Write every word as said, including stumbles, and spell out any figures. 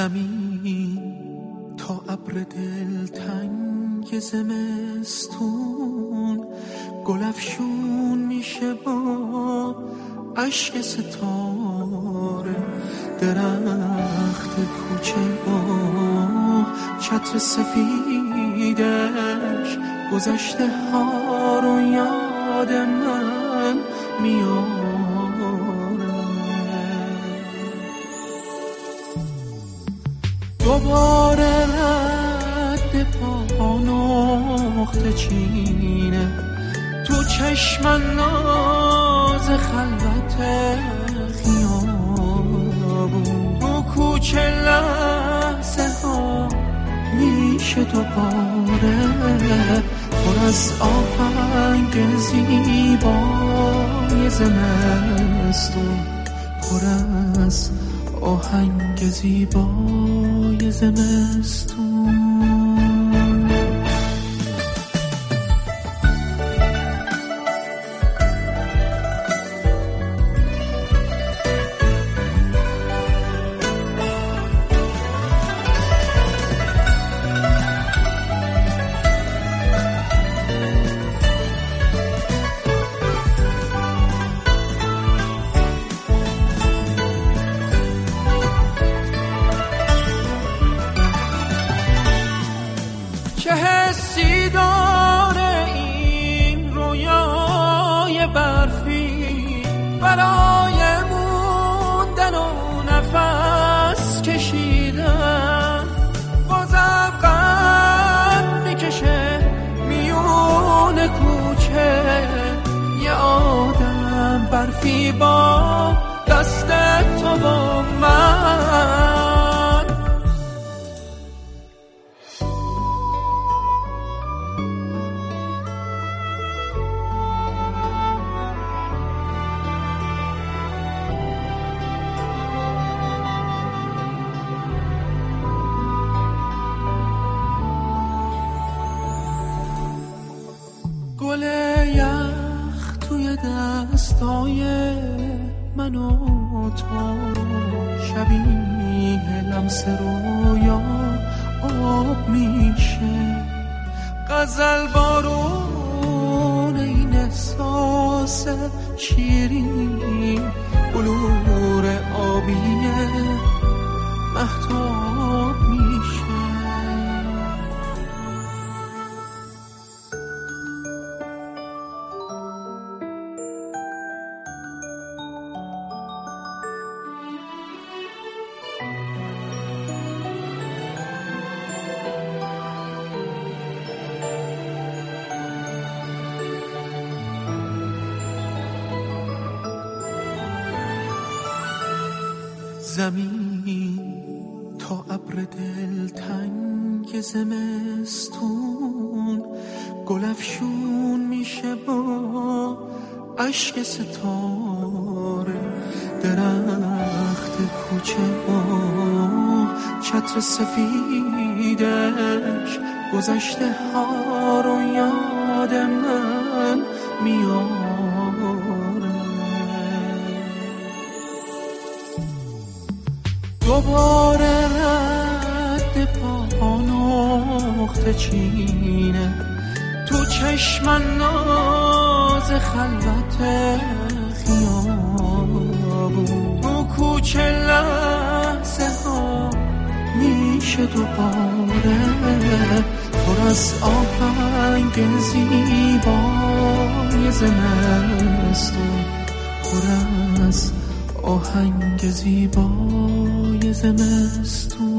زمین تا ابر دلتنگ زمستون گلفشون میشه با عشق ستاره. درخت کوچه با چتر سفیدش گذشته ها رو یاد من میاره. دوباره رد پا نقطه چینه تو چشم ناز خلوت خیابون. تو کوچه لحظه ها میشه دوباره پر از آهنگ زیبای زمستون. پر از آهنگ زیبای زمستون. چه حسی داره این رویای برفی برای موندن و نفس کشیدن. بازم قد میکشه میون کوچه یه آدم برفی با دست تو و من. گل یخ توی دستای من و تو شبیه لمس رویا آب میشه. غزل بارون این احساس شیرین بلور آبیه مهتاب میشه. زمین تا ابر دلتنگ زمستون گلفشون میشه با عشق ستاره. درخت کوچه با چتر سفیدش گذشته ها رو یاد من میاره. دوباره رد پا نقطه چینه تو چشم ناز خلوت خیابون. تو کوچه لحظه ها میشه دوباره پر از آهنگ زیبای زمستون. پر از آهنگ زیبای زمستون.